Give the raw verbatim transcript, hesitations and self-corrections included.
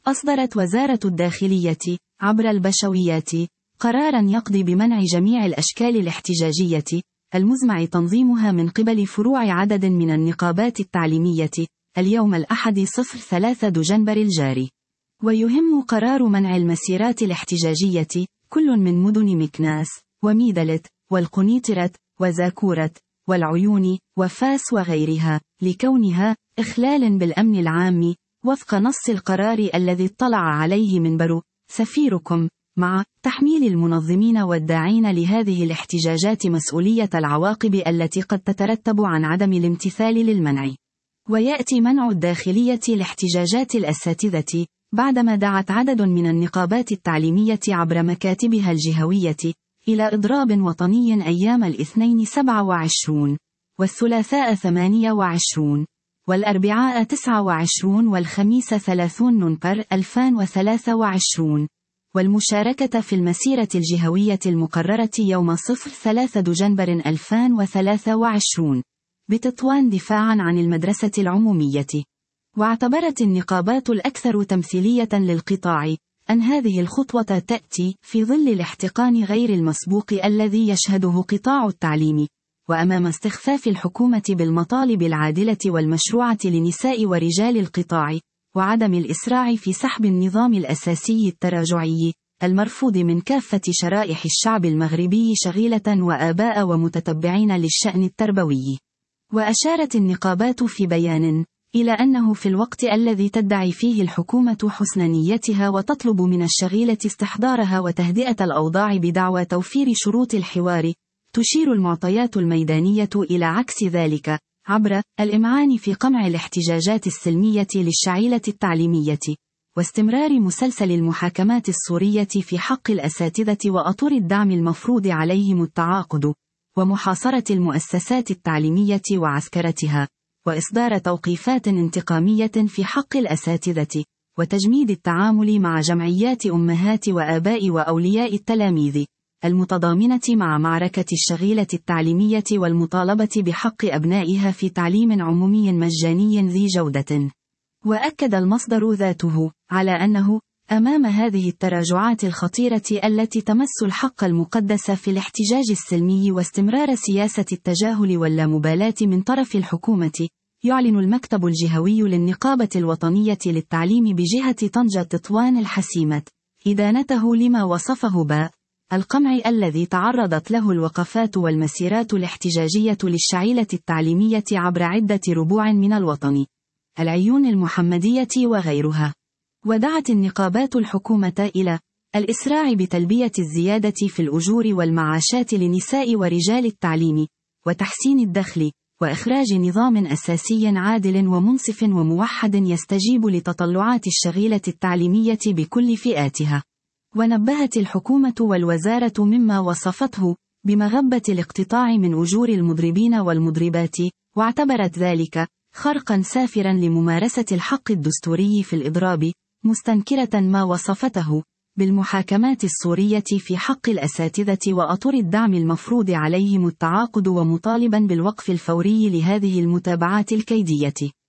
أصدرت وزارة الداخلية عبر البشويات قراراً يقضي بمنع جميع الأشكال الاحتجاجية المزمع تنظيمها من قبل فروع عدد من النقابات التعليمية اليوم الأحد صفر ثلاثة دجنبر الجاري. ويهم قرار منع المسيرات الاحتجاجية كل من مدن مكناس وميدلت والقنيطرة وزاكورة والعيون وفاس وغيرها لكونها إخلال بالأمن العام وفق نص القرار الذي اطلع عليه منبر سفيركم، مع تحميل المنظمين والداعين لهذه الاحتجاجات مسؤولية العواقب التي قد تترتب عن عدم الامتثال للمنع. ويأتي منع الداخلية لاحتجاجات الأساتذة بعدما دعت عدد من النقابات التعليمية عبر مكاتبها الجهوية إلى إضراب وطني أيام الاثنين سبعة وعشرين والثلاثاء ثمانية وعشرين والأربعاء تسعة وعشرين والخميس ثلاثين نوفمبر ألفين وثلاثة وعشرين، والمشاركة في المسيرة الجهوية المقررة يوم صفر ثلاثة دجنبر ألفين وثلاثة وعشرين بتطوان دفاعا عن المدرسة العمومية. واعتبرت النقابات الأكثر تمثيلية للقطاع أن هذه الخطوة تأتي في ظل الاحتقان غير المسبوق الذي يشهده قطاع التعليم، وأمام استخفاف الحكومة بالمطالب العادلة والمشروعة لنساء ورجال القطاع، وعدم الإسراع في سحب النظام الأساسي التراجعي المرفوض من كافة شرائح الشعب المغربي شغيلة وآباء ومتتبعين للشأن التربوي. وأشارت النقابات في بيان إلى أنه في الوقت الذي تدعي فيه الحكومة حسن نيتها وتطلب من الشغيلة استحضارها وتهدئة الأوضاع بدعوى توفير شروط الحوار، تشير المعطيات الميدانية إلى عكس ذلك عبر الإمعان في قمع الاحتجاجات السلمية للشعيلة التعليمية، واستمرار مسلسل المحاكمات الصورية في حق الأساتذة وأطر الدعم المفروض عليهم التعاقد، ومحاصرة المؤسسات التعليمية وعسكرتها، وإصدار توقيفات انتقامية في حق الأساتذة، وتجميد التعامل مع جمعيات أمهات وآباء وأولياء التلاميذ المتضامنة مع معركة الشغيلة التعليمية والمطالبة بحق أبنائها في تعليم عمومي مجاني ذي جودة. وأكد المصدر ذاته على أنه أمام هذه التراجعات الخطيرة التي تمس الحق المقدس في الاحتجاج السلمي واستمرار سياسة التجاهل واللامبالاة من طرف الحكومة، يعلن المكتب الجهوي للنقابة الوطنية للتعليم بجهة طنجة تطوان الحسيمة إدانته لما وصفه باء القمع الذي تعرضت له الوقفات والمسيرات الاحتجاجية للشعيلة التعليمية عبر عدة ربوع من الوطن، العيون المحمدية وغيرها. ودعت النقابات الحكومة إلى الإسراع بتلبية الزيادة في الأجور والمعاشات لنساء ورجال التعليم، وتحسين الدخل، وإخراج نظام أساسي عادل ومنصف وموحد يستجيب لتطلعات الشغيلة التعليمية بكل فئاتها. ونبهت الحكومة والوزارة مما وصفته بمغبة الاقتطاع من أجور المضربين والمضربات، واعتبرت ذلك خرقا سافرا لممارسة الحق الدستوري في الإضراب، مستنكرة ما وصفته بالمحاكمات الصورية في حق الأساتذة وأطر الدعم المفروض عليهم التعاقد، ومطالبا بالوقف الفوري لهذه المتابعات الكيدية.